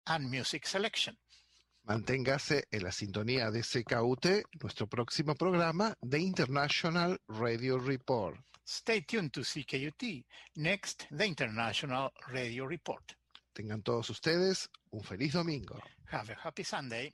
and music selection. Manténgase en la sintonía de CKUT, nuestro próximo programa de International Radio Report. Stay tuned to CKUT. Next, the International Radio Report. Tengan todos ustedes un feliz domingo. Have a happy Sunday.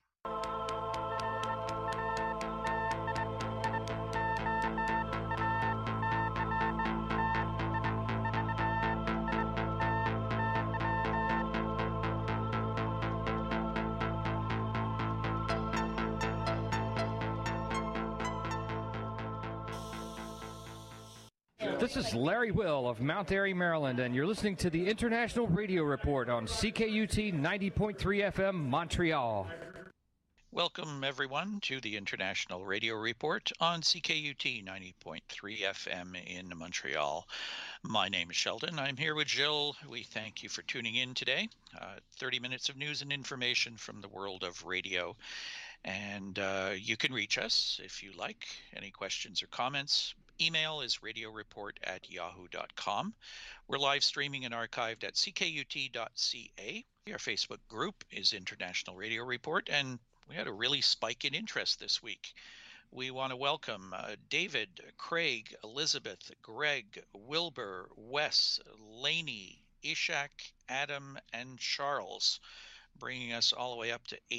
This is Larry Will of Mount Airy, Maryland, and you're listening to the International Radio Report on CKUT 90.3 FM, Montreal. Welcome, everyone, to the International Radio Report on CKUT 90.3 FM in Montreal. My name is Sheldon. I'm here with Jill. We thank you for tuning in today. 30 minutes of news and information from the world of radio. And you can reach us if you like. Any questions or comments? Email is radioreport@yahoo.com. We're live streaming and archived at ckut.ca. Our Facebook group is International Radio Report, and we had a really spike in interest this week. We want to welcome David, Craig, Elizabeth, Greg, Wilbur, Wes, Laney, Ishak, Adam, and Charles, bringing us all the way up to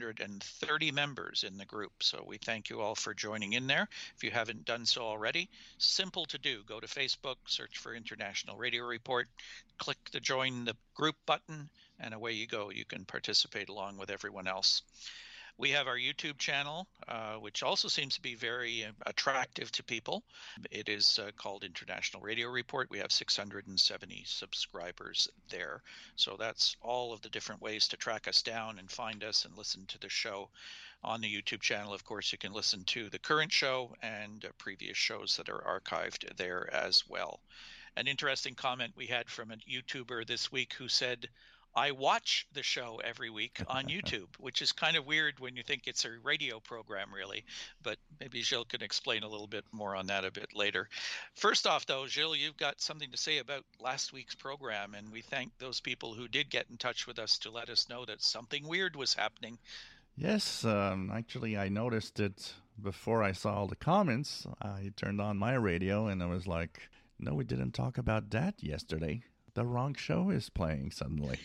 830 members in the group. So we thank you all for joining in there. If you haven't done so already, simple to do. Go to Facebook, search for International Radio Report, click the join the group button, and away you go. You can participate along with everyone else. We have our YouTube channel, which also seems to be very attractive to people. It is called International Radio Report. We have 670 subscribers there. So that's all of the different ways to track us down and find us and listen to the show. On the YouTube channel, of course, you can listen to the current show and previous shows that are archived there as well. An interesting comment we had from a YouTuber this week who said, I watch the show every week on YouTube, which is kind of weird when you think it's a radio program, really. But maybe Gilles can explain a little bit more on that a bit later. First off, though, Gilles, you've got something to say about last week's program, and we thank those people who did get in touch with us to let us know that something weird was happening. Yes, actually, I noticed it before I saw all the comments. I turned on my radio, and I was like, no, we didn't talk about that yesterday. The wrong show is playing suddenly.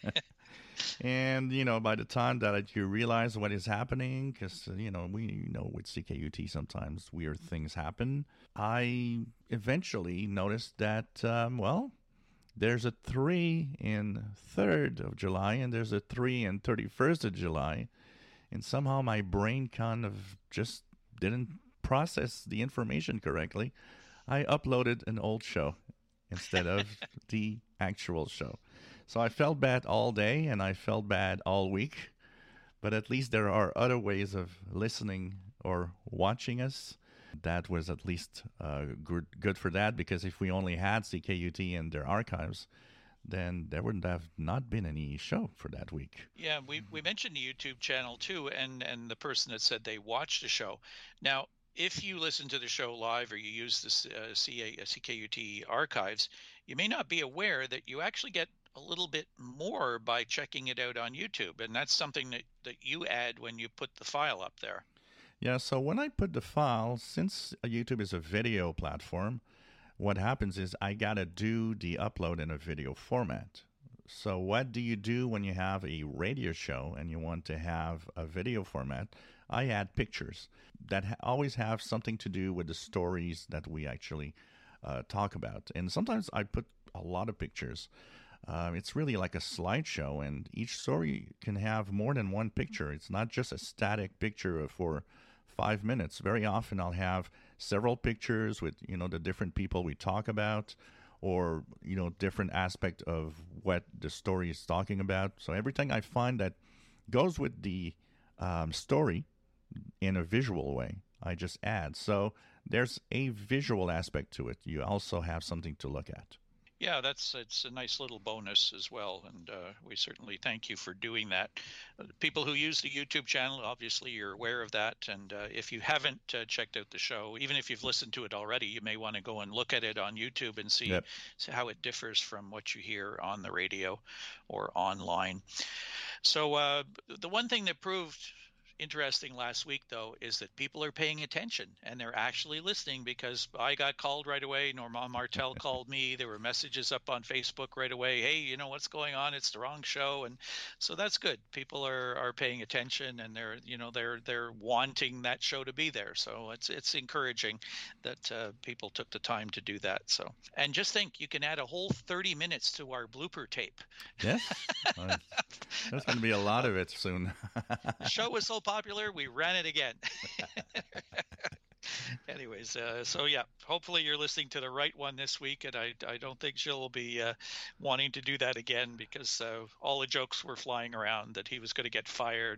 And, by the time that you realize what is happening, because, we know with CKUT sometimes weird things happen, I eventually noticed that, there's a 3 in 3rd of July and there's a 3 in 31st of July. And somehow my brain kind of just didn't process the information correctly. I uploaded an old show instead of the actual show. So I felt bad all day and I felt bad all week. But at least there are other ways of listening or watching us. That was at least good for that, because if we only had CKUT in their archives, then there wouldn't have not been any show for that week. Yeah, we mentioned the YouTube channel too, and the person that said they watched the show. Now, if you listen to the show live or you use the CKUT archives, you may not be aware that you actually get a little bit more by checking it out on YouTube. And that's something that you add when you put the file up there. Yeah, so when I put the file, since YouTube is a video platform, what happens is I got to do the upload in a video format. So what do you do when you have a radio show and you want to have a video format? I add pictures that always have something to do with the stories that we actually talk about. And sometimes I put a lot of pictures. It's really like a slideshow, and each story can have more than one picture. It's not just a static picture for 5 minutes. Very often I'll have several pictures with, the different people we talk about, or, different aspect of what the story is talking about. So everything I find that goes with the story in a visual way, I just add. So there's a visual aspect to it. You also have something to look at. Yeah, it's a nice little bonus as well, and we certainly thank you for doing that. People who use the YouTube channel, obviously you're aware of that, and if you haven't checked out the show, even if you've listened to it already, you may want to go and look at it on YouTube and see Yep. how it differs from what you hear on the radio or online. So the one thing that proved interesting last week, though, is that people are paying attention and they're actually listening, because I got called right away. Normand Martel called me. There were messages up on Facebook right away. Hey, you know what's going on? It's the wrong show. And so that's good. People are paying attention, and they're wanting that show to be there. So it's encouraging that people took the time to do that. So, and just think, you can add a whole 30 minutes to our blooper tape. Yes. There's going to be a lot of it soon. The show was so popular, we ran it again. Anyways, so yeah, hopefully you're listening to the right one this week, and I don't think Jill will be wanting to do that again, because all the jokes were flying around that he was going to get fired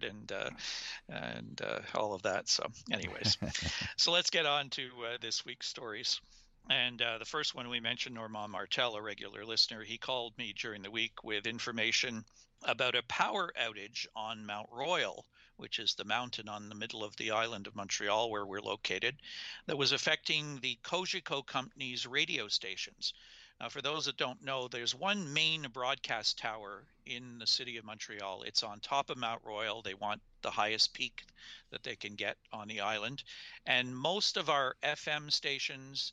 and all of that. So anyways, so let's get on to this week's stories. And the first one we mentioned, Normand Martel, a regular listener, he called me during the week with information about a power outage on Mount Royal, which is the mountain on the middle of the island of Montreal where we're located, that was affecting the Cogeco company's radio stations. Now, for those that don't know, there's one main broadcast tower in the city of Montreal. It's on top of Mount Royal. They want the highest peak that they can get on the island. And most of our FM stations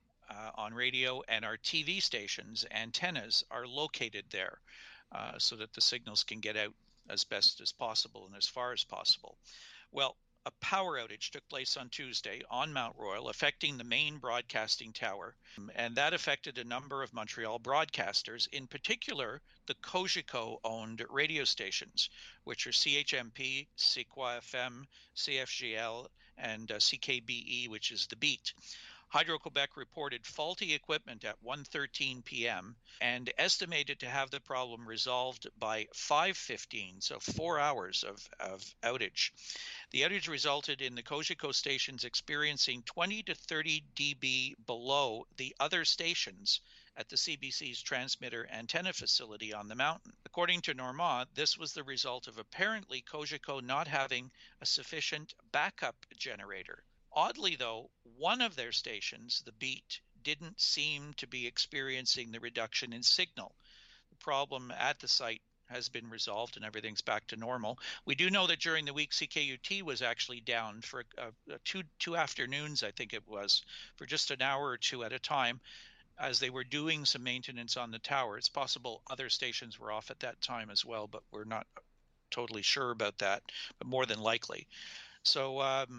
on radio and our TV stations, antennas, are located there so that the signals can get out as best as possible and as far as possible. Well, a power outage took place on Tuesday on Mount Royal, affecting the main broadcasting tower, and that affected a number of Montreal broadcasters, in particular the Cogeco-owned radio stations, which are CHMP, CKOI FM, CFGL, and CKBE, which is the Beat. Hydro-Quebec reported faulty equipment at 1:13 p.m. and estimated to have the problem resolved by 5:15, so 4 hours of outage. The outage resulted in the Cogeco stations experiencing 20 to 30 dB below the other stations at the CBC's transmitter antenna facility on the mountain. According to Normand, this was the result of apparently Cogeco not having a sufficient backup generator. Oddly, though, one of their stations, the Beat, didn't seem to be experiencing the reduction in signal. The problem at the site has been resolved and everything's back to normal. We do know that during the week, CKUT was actually down for two afternoons, I think it was, for just an hour or two at a time, as they were doing some maintenance on the tower. It's possible other stations were off at that time as well, but we're not totally sure about that, but more than likely. So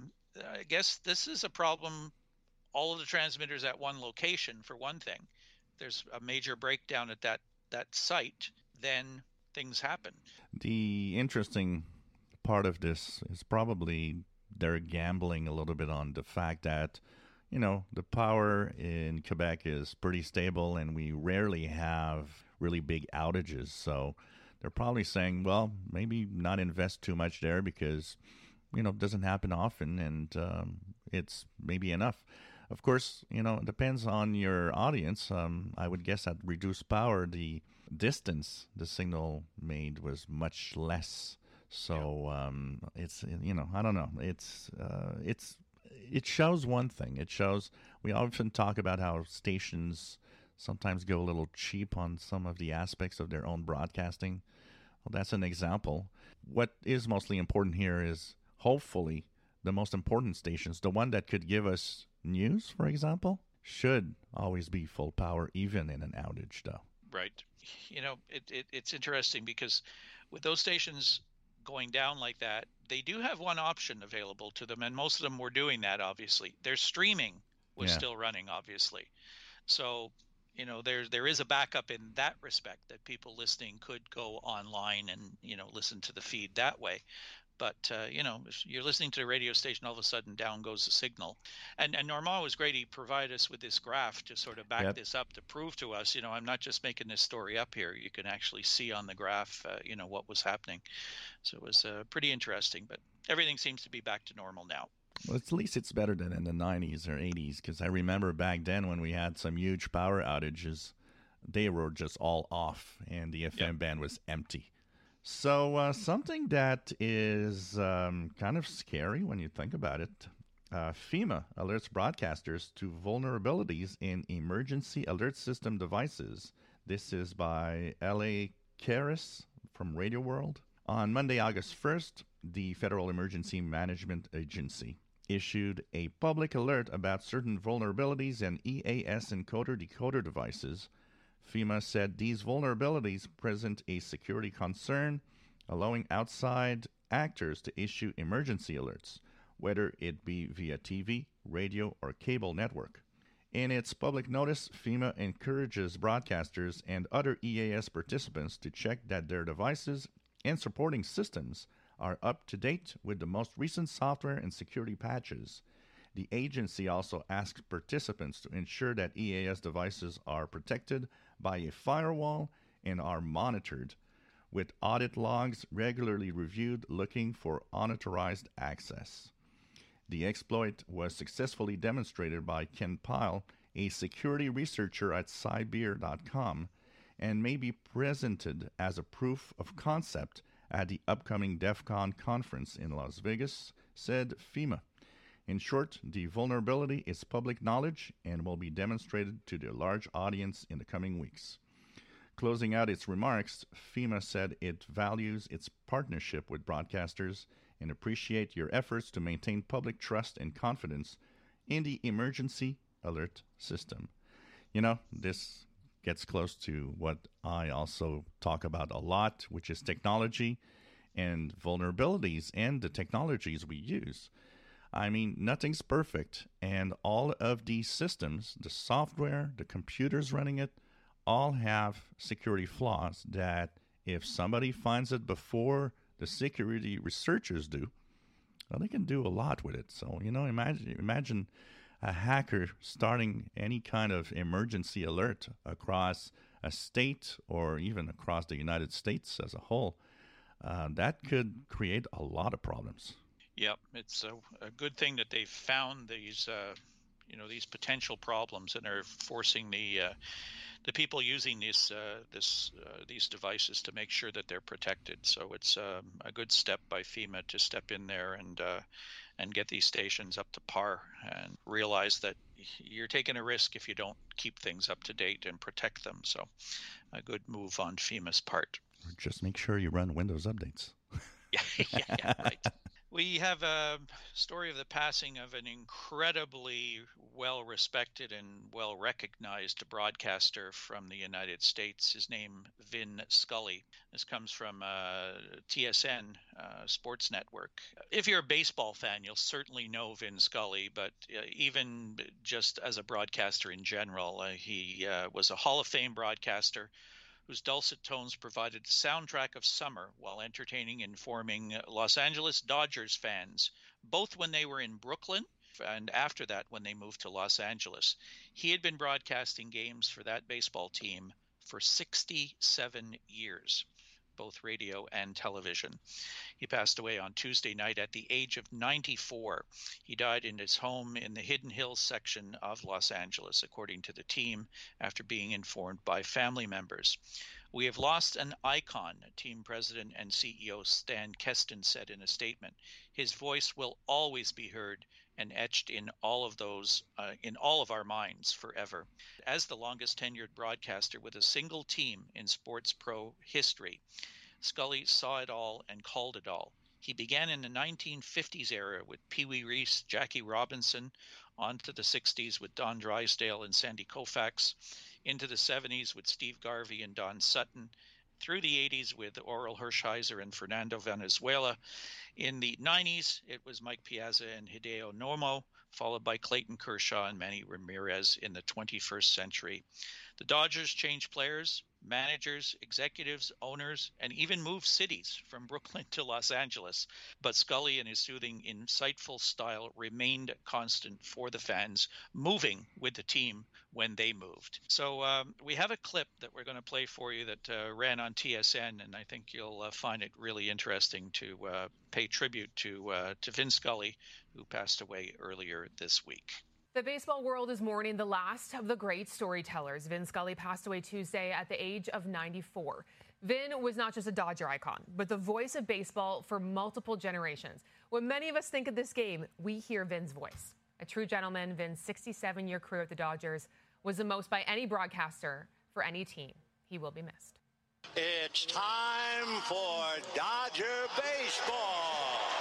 I guess this is a problem. All of the transmitters at one location, for one thing. If there's a major breakdown at that site, then things happen. The interesting part of this is probably they're gambling a little bit on the fact that, you know, the power in Quebec is pretty stable and we rarely have really big outages. So they're probably saying, well, maybe not invest too much there because, you know, it doesn't happen often and it's maybe enough. Of course, you know, it depends on your audience. I would guess at reduced power, the distance the signal made was much less. So it's, you know, I don't know. It shows one thing. It shows, we often talk about how stations sometimes go a little cheap on some of the aspects of their own broadcasting. Well, that's an example. What is mostly important here is hopefully the most important stations, the one that could give us news, for example, should always be full power, even in an outage, though. Right. You know, it's interesting because with those stations going down like that, they do have one option available to them, and most of them were doing that, obviously. Their streaming was still running, obviously. So, you know, there is a backup in that respect, that people listening could go online and, you know, listen to the feed that way. But, you know, if you're listening to the radio station, all of a sudden down goes the signal. And Normand was great. He provided us with this graph to sort of back this up, to prove to us, you know, I'm not just making this story up here. You can actually see on the graph, you know, what was happening. So it was pretty interesting. But everything seems to be back to normal now. Well, at least it's better than in the 90s or 80s, because I remember back then when we had some huge power outages, they were just all off, and the FM band was empty. So something that is kind of scary when you think about it. FEMA alerts broadcasters to vulnerabilities in emergency alert system devices. This is by L.A. Karras from Radio World. On Monday, August 1st, the Federal Emergency Management Agency issued a public alert about certain vulnerabilities in EAS encoder-decoder devices. FEMA said these vulnerabilities present a security concern, allowing outside actors to issue emergency alerts, whether it be via TV, radio, or cable network. In its public notice, FEMA encourages broadcasters and other EAS participants to check that their devices and supporting systems are up to date with the most recent software and security patches. The agency also asks participants to ensure that EAS devices are protected by a firewall and are monitored, with audit logs regularly reviewed looking for unauthorized access. The exploit was successfully demonstrated by Ken Pyle, a security researcher at Cyber.com, and may be presented as a proof of concept at the upcoming DEF CON conference in Las Vegas, said FEMA. In short, the vulnerability is public knowledge and will be demonstrated to the large audience in the coming weeks. Closing out its remarks, FEMA said it values its partnership with broadcasters and appreciate your efforts to maintain public trust and confidence in the emergency alert system. You know, this gets close to what I also talk about a lot, which is technology and vulnerabilities and the technologies we use. I mean, nothing's perfect, and all of these systems, the software, the computers running it, all have security flaws that if somebody finds it before the security researchers do, well, they can do a lot with it. So, you know, imagine a hacker starting any kind of emergency alert across a state or even across the United States as a whole. That could create a lot of problems. Yep, it's a good thing that they've found these, these potential problems and are forcing the people using these devices to make sure that they're protected. So it's a good step by FEMA to step in there and get these stations up to par and realize that you're taking a risk if you don't keep things up to date and protect them. So a good move on FEMA's part. Just make sure you run Windows updates. yeah, right. We have a story of the passing of an incredibly well-respected and well-recognized broadcaster from the United States. His name, Vin Scully. This comes from TSN Sports Network. If you're a baseball fan, you'll certainly know Vin Scully, but even just as a broadcaster in general, he was a Hall of Fame broadcaster whose dulcet tones provided the soundtrack of summer while entertaining and informing Los Angeles Dodgers fans, both when they were in Brooklyn and after that when they moved to Los Angeles. He had been broadcasting games for that baseball team for 67 years, both radio and television. He passed away on Tuesday night at the age of 94. He died in his home in the Hidden Hills section of Los Angeles, according to the team, after being informed by family members. "We have lost an icon," team president and CEO Stan Keston said in a statement. "His voice will always be heard and etched in all of our minds forever." As the longest tenured broadcaster with a single team in sports pro history, Scully saw it all and called it all. He began in the 1950s era with Pee Wee Reese, Jackie Robinson, on to the 60s with Don Drysdale and Sandy Koufax, into the 70s with Steve Garvey and Don Sutton, through the 80s with Oral Hershiser and Fernando Valenzuela. In the 90s, it was Mike Piazza and Hideo Nomo, followed by Clayton Kershaw and Manny Ramirez in the 21st century. The Dodgers changed players, managers, executives, owners, and even moved cities from Brooklyn to Los Angeles. But Scully and his soothing, insightful style remained constant for the fans, moving with the team when they moved. So we have a clip that we're going to play for you that ran on TSN, and I think you'll find it really interesting to pay tribute to Vin Scully, who passed away earlier this week. The baseball world is mourning the last of the great storytellers. Vin Scully passed away Tuesday at the age of 94. Vin was not just a Dodger icon, but the voice of baseball for multiple generations. When many of us think of this game, we hear Vin's voice. A true gentleman, Vin's 67-year career at the Dodgers was the most by any broadcaster for any team. He will be missed. It's time for Dodger baseball.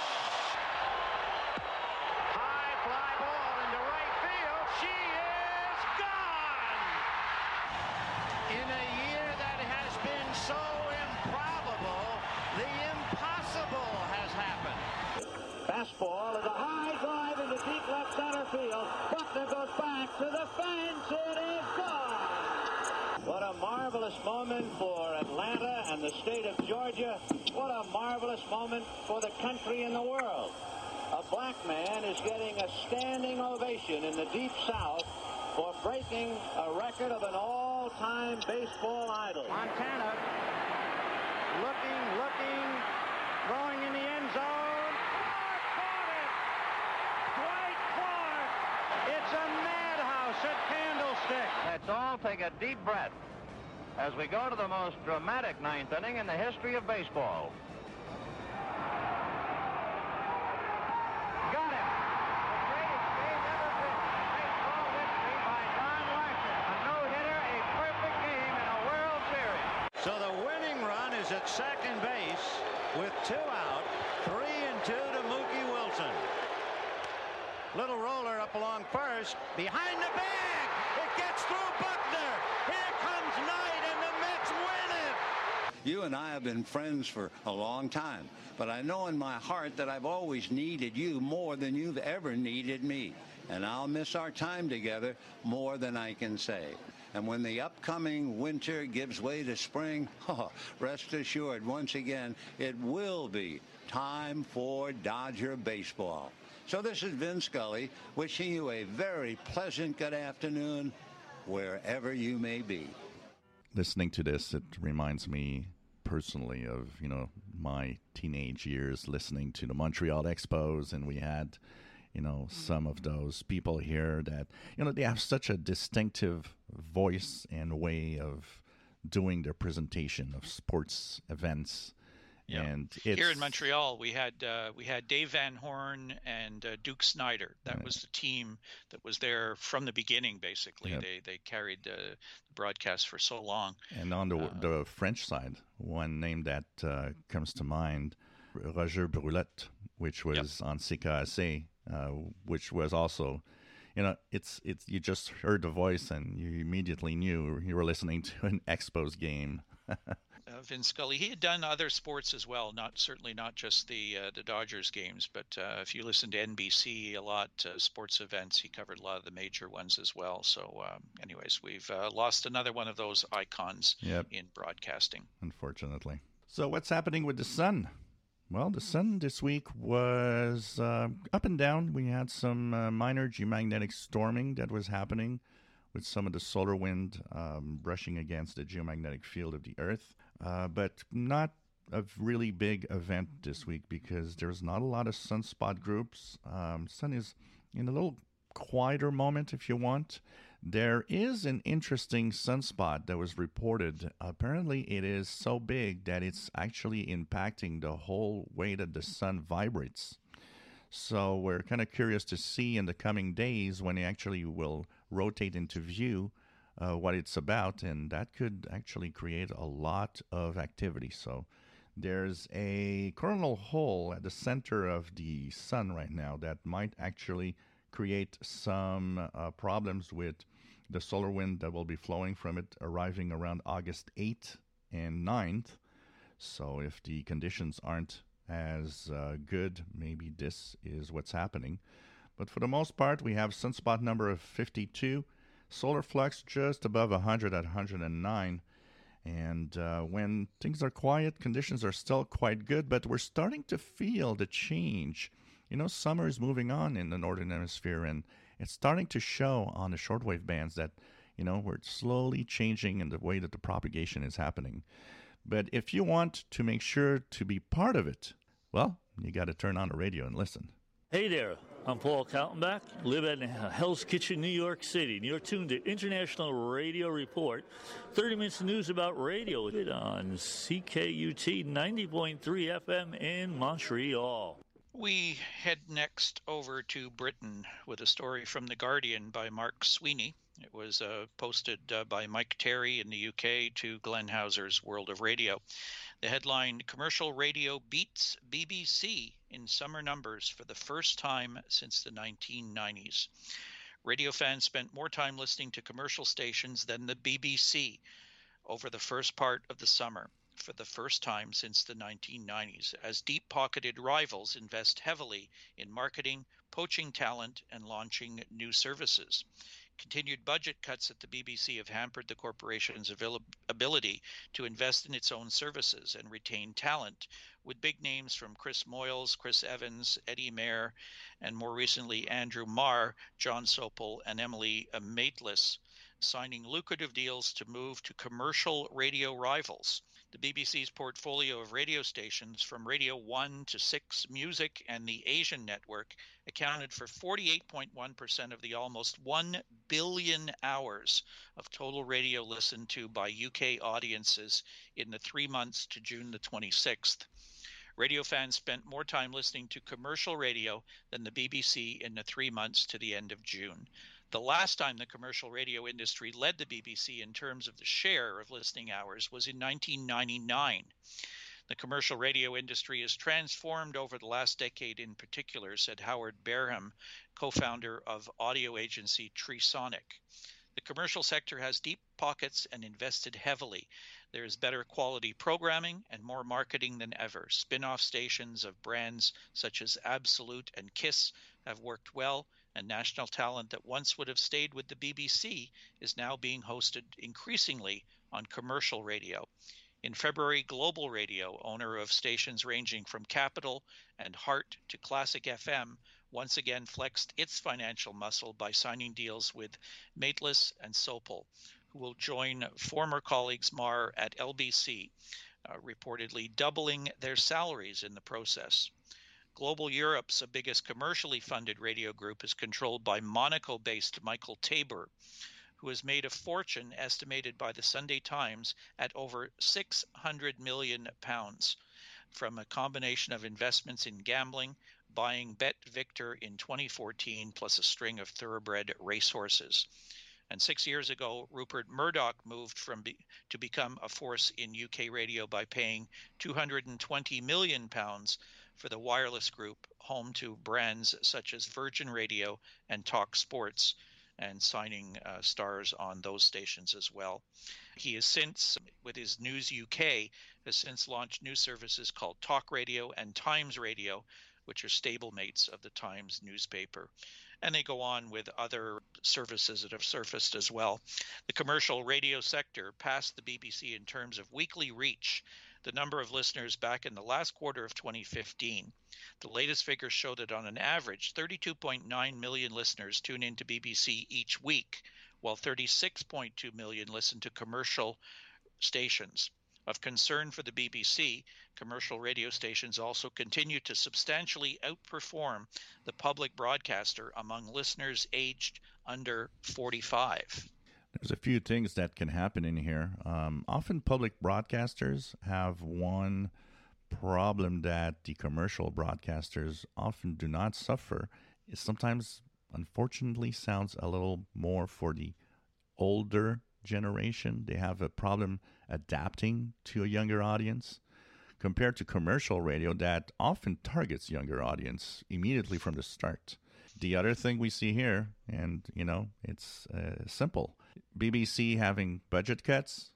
High fly ball into right field. She is gone. In a year that has been so improbable, the impossible has happened. Fastball is a high drive into deep left center field. Buckner goes back to the fence. It is gone. What a marvelous moment for Atlanta and the state of Georgia. What a marvelous moment for the country and the world. A black man is getting a standing ovation in the Deep South for breaking a record of an all-time baseball idol. Montana looking, throwing in the end zone. Caught it! Dwight Clark! It's a madhouse at Candlestick. Let's all take a deep breath as we go to the most dramatic ninth inning in the history of baseball. Got him! The greatest game ever written in baseball history by Don Larsen. A no-hitter, a perfect game in a World Series. So the winning run is at second base with 2 out, 3-2 to Mookie Wilson. Little roller up along first, behind the bag. It gets through Buckner. Here comes Knight, and the Mets win it. You and I have been friends for a long time, but I know in my heart that I've always needed you more than you've ever needed me. And I'll miss our time together more than I can say. And when the upcoming winter gives way to spring, rest assured, once again, it will be time for Dodger baseball. So this is Vin Scully wishing you a very pleasant good afternoon wherever you may be. Listening to this, it reminds me personally of, my teenage years listening to the Montreal Expos, and we had, some of those people here that, they have such a distinctive voice and way of doing their presentation of sports events. Yeah. And here in Montreal, we had Dave Van Horn and Duke Snider. That was the team that was there from the beginning. Basically, they carried the broadcast for so long. And on the French side, one name that comes to mind, Roger Brulette, which was on CKSA, which was also, it's you just heard the voice and you immediately knew you were listening to an Expos game. Vin Scully, he had done other sports as well, certainly not just the Dodgers games, but if you listen to NBC a lot, sports events, he covered a lot of the major ones as well. So anyways, we've lost another one of those icons in broadcasting. Unfortunately. So what's happening with the sun? Well, the sun this week was up and down. We had some minor geomagnetic storming that was happening with some of the solar wind brushing against the geomagnetic field of the Earth. But not a really big event this week because there's not a lot of sunspot groups. Sun is in a little quieter moment, if you want. There is an interesting sunspot that was reported. Apparently, it is so big that it's actually impacting the whole way that the sun vibrates. So we're kind of curious to see in the coming days when it actually will rotate into view what it's about, and that could actually create a lot of activity. So there's a coronal hole at the center of the sun right now that might actually create some problems with the solar wind that will be flowing from it arriving around August 8th and 9th. So if the conditions aren't as good, maybe this is what's happening. But for the most part, we have sunspot number of 52, solar flux just above 100 at 109. And when things are quiet, conditions are still quite good, but we're starting to feel the change. Summer is moving on in the Northern Hemisphere, and it's starting to show on the shortwave bands that, we're slowly changing in the way that the propagation is happening. But if you want to make sure to be part of it, well, you got to turn on the radio and listen. Hey there, I'm Paul Kaltenbach, live in Hell's Kitchen, New York City. And you're tuned to International Radio Report, 30 minutes of news about radio on CKUT 90.3 FM in Montreal. We head next over to Britain with a story from The Guardian by Mark Sweeney. It was posted by Mike Terry in the UK to Glenn Hauser's World of Radio. The headline, Commercial Radio Beats BBC in Summer Numbers for the first time since the 1990s. Radio fans spent more time listening to commercial stations than the BBC over the first part of the summer, for the first time since the 1990s, as deep-pocketed rivals invest heavily in marketing, poaching talent, and launching new services. Continued budget cuts at the BBC have hampered the corporation's ability to invest in its own services and retain talent, with big names from Chris Moyles, Chris Evans, Eddie Mair, and more recently Andrew Marr, John Sopel, and Emily Maitlis signing lucrative deals to move to commercial radio rivals. The BBC's portfolio of radio stations, from Radio 1 to 6 Music and the Asian Network, accounted for 48.1% of the almost 1 billion hours of total radio listened to by UK audiences in the 3 months to June the 26th. Radio fans spent more time listening to commercial radio than the BBC in the 3 months to the end of June. The last time the commercial radio industry led the BBC in terms of the share of listening hours was in 1999. The commercial radio industry has transformed over the last decade in particular, said Howard Barham, co-founder of audio agency Tresonic. The commercial sector has deep pockets and invested heavily. There is better quality programming and more marketing than ever. Spin-off stations of brands such as Absolute and Kiss have worked well, and national talent that once would have stayed with the BBC is now being hosted increasingly on commercial radio. In February, Global Radio, owner of stations ranging from Capital and Heart to Classic FM, once again flexed its financial muscle by signing deals with Maitlis and Sopel, who will join former colleagues Marr at LBC, reportedly doubling their salaries in the process. Global Europe's biggest commercially funded radio group is controlled by Monaco-based Michael Tabor, who has made a fortune estimated by the Sunday Times at over £600 million from a combination of investments in gambling, buying Bet Victor in 2014, plus a string of thoroughbred racehorses. And 6 years ago, Rupert Murdoch moved to become a force in UK radio by paying £220 million for the wireless group, home to brands such as Virgin Radio and Talk Sports, and signing stars on those stations as well. He has since, with his News UK, has since launched new services called Talk Radio and Times Radio, which are stablemates of the Times newspaper. And they go on with other services that have surfaced as well. The commercial radio sector passed the BBC in terms of weekly reach, the number of listeners back in the last quarter of 2015. The latest figures show that on an average, 32.9 million listeners tune into BBC each week, while 36.2 million listen to commercial stations. Of concern for the BBC, commercial radio stations also continue to substantially outperform the public broadcaster among listeners aged under 45. There's a few things that can happen in here. Often public broadcasters have one problem that the commercial broadcasters often do not suffer. It sometimes, unfortunately, sounds a little more for the older generation. They have a problem adapting to a younger audience compared to commercial radio that often targets younger audience immediately from the start. The other thing we see here, and it's simple. BBC having budget cuts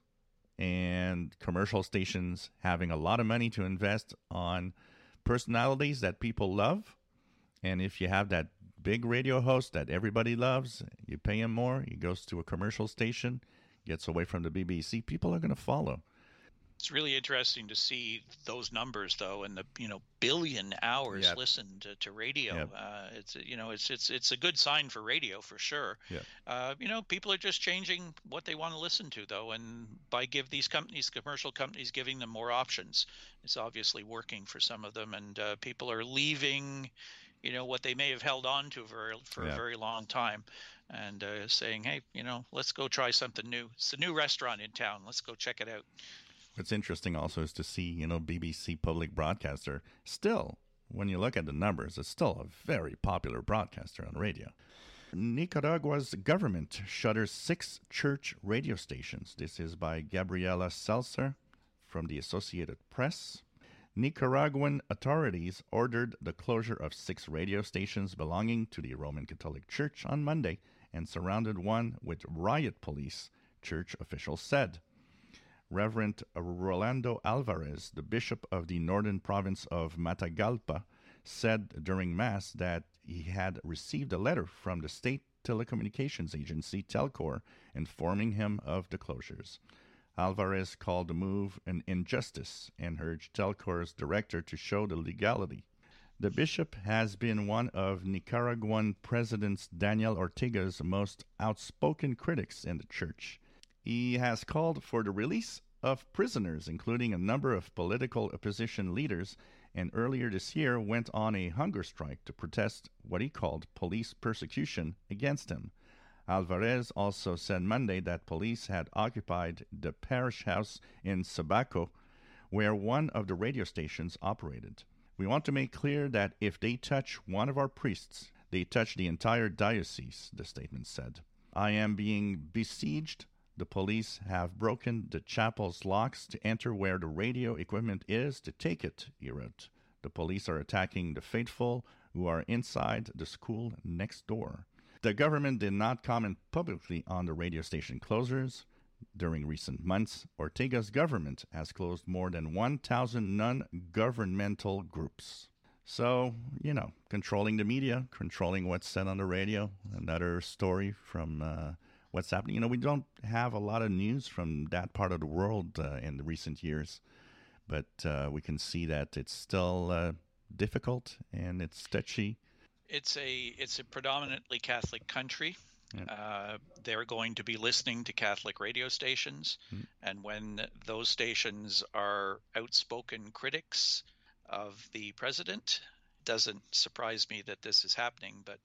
and commercial stations having a lot of money to invest on personalities that people love. And if you have that big radio host that everybody loves, you pay him more, he goes to a commercial station, gets away from the BBC, people are going to follow. It's really interesting to see those numbers, though, and the billion hours listened to radio. Yep. It's a good sign for radio for sure. Yep. People are just changing what they want to listen to, though, and by these commercial companies, giving them more options, it's obviously working for some of them, and people are leaving what they may have held on to for a very long time, and saying, hey, let's go try something new. It's a new restaurant in town. Let's go check it out. What's interesting also is to see, BBC public broadcaster still, when you look at the numbers, it's still a very popular broadcaster on radio. Nicaragua's government shutters 6 church radio stations. This is by Gabriela Seltzer from the Associated Press. Nicaraguan authorities ordered the closure of 6 radio stations belonging to the Roman Catholic Church on Monday and surrounded one with riot police, church officials said. Reverend Rolando Alvarez, the bishop of the northern province of Matagalpa, said during Mass that he had received a letter from the state telecommunications agency Telcor informing him of the closures. Alvarez called the move an injustice and urged Telcor's director to show the legality. The bishop has been one of Nicaraguan President Daniel Ortega's most outspoken critics in the church. He has called for the release of prisoners, including a number of political opposition leaders, and earlier this year went on a hunger strike to protest what he called police persecution against him. Alvarez also said Monday that police had occupied the parish house in Sabaco, where one of the radio stations operated. We want to make clear that if they touch one of our priests, they touch the entire diocese, the statement said. I am being besieged. The police have broken the chapel's locks to enter where the radio equipment is to take it, he wrote. The police are attacking the faithful who are inside the school next door. The government did not comment publicly on the radio station closures. During recent months, Ortega's government has closed more than 1,000 non-governmental groups. So, controlling the media, controlling what's said on the radio. Another story from what's happening. We don't have a lot of news from that part of the world in the recent years, but we can see that it's still difficult and it's touchy. It's a predominantly Catholic country. Yeah. They're going to be listening to Catholic radio stations, and when those stations are outspoken critics of the president, it doesn't surprise me that this is happening. But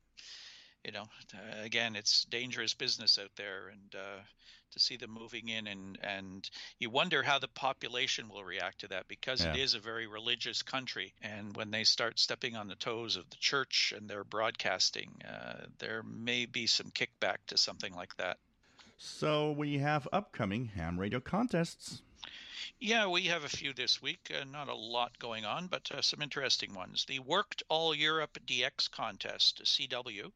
again, it's dangerous business out there, and to see them moving in, and you wonder how the population will react to that, because it is a very religious country, and when they start stepping on the toes of the church and their broadcasting, there may be some kickback to something like that. So we have upcoming ham radio contests. Yeah, we have a few this week. Not a lot going on, but some interesting ones. The Worked All Europe DX Contest, CW,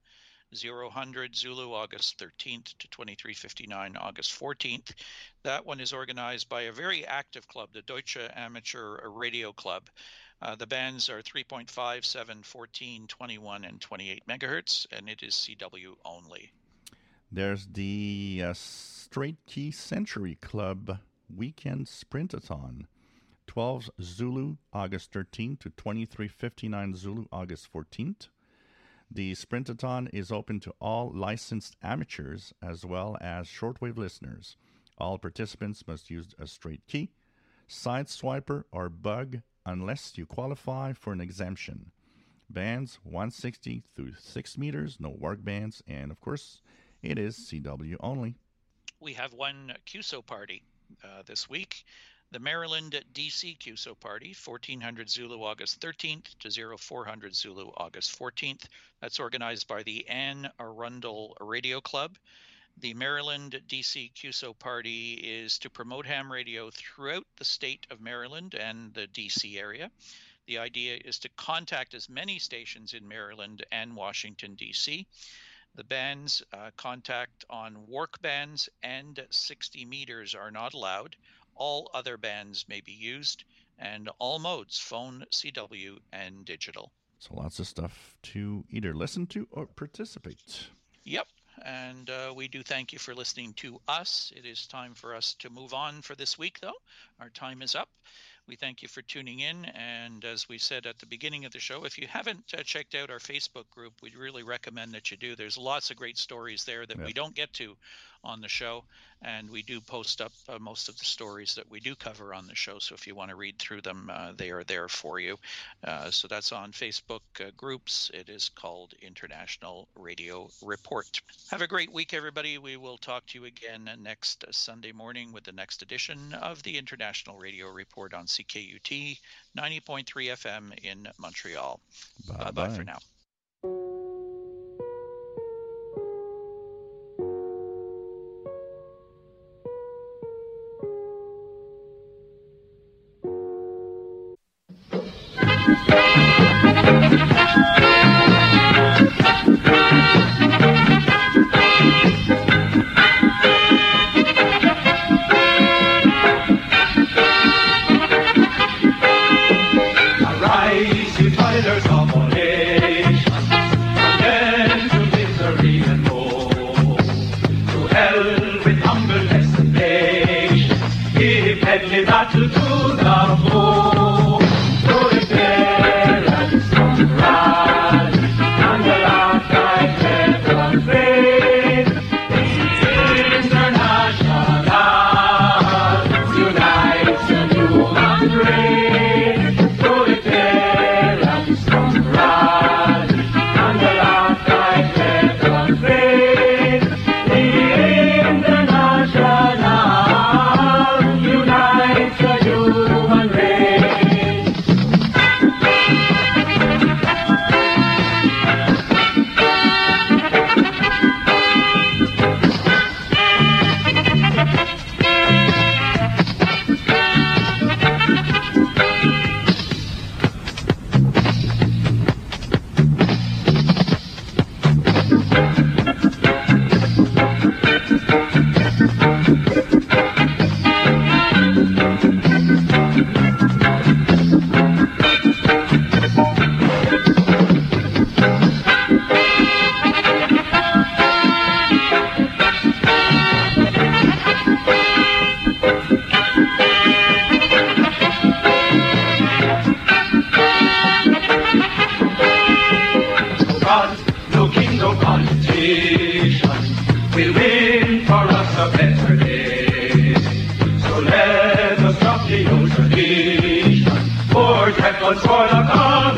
0100 Zulu August 13th to 2359 August 14th. That one is organized by a very active club, the Deutsche Amateur Radio Club. The bands are 3.5, 7, 14, 21, and 28 megahertz, and it is CW only. There's the Straight Key Century Club Weekend Sprintathon. 12 Zulu August 13th to 2359 Zulu August 14th. The Sprintathon is open to all licensed amateurs as well as shortwave listeners. All participants must use a straight key, side swiper, or bug unless you qualify for an exemption. Bands 160 through 6 meters, no work bands, and of course, it is CW only. We have one QSO party this week. The Maryland DC QSO Party, 1400 Zulu August 13th to 0400 Zulu August 14th. That's organized by the Anne Arundel Radio Club. The Maryland DC QSO Party is to promote ham radio throughout the state of Maryland and the DC area. The idea is to contact as many stations in Maryland and Washington, D.C. The bands contact on work bands and 60 meters are not allowed. All other bands may be used, and all modes, phone, CW, and digital. So lots of stuff to either listen to or participate. Yep, and we do thank you for listening to us. It is time for us to move on for this week, though. Our time is up. We thank you for tuning in, and as we said at the beginning of the show, if you haven't checked out our Facebook group, we'd really recommend that you do. There's lots of great stories there that we don't get to on the show. And we do post up most of the stories that we do cover on the show. So if you want to read through them, they are there for you. So that's on Facebook groups. It is called International Radio Report. Have a great week, everybody. We will talk to you again next Sunday morning with the next edition of the International Radio Report on CKUT 90.3 FM in Montreal. Bye-bye for now. Arise, you toilers of all nations, from then to misery and woe. To hell with humbleness and patience, give deadly battle to the foe. To the fair and strong rise, and the loud cry never fade. International unites the human race. To the fair and strong rise, and the loud cry never fade. The International unites the human race. God, no king, no politician will win for us a better day. So let us drop the old tradition, for that was for the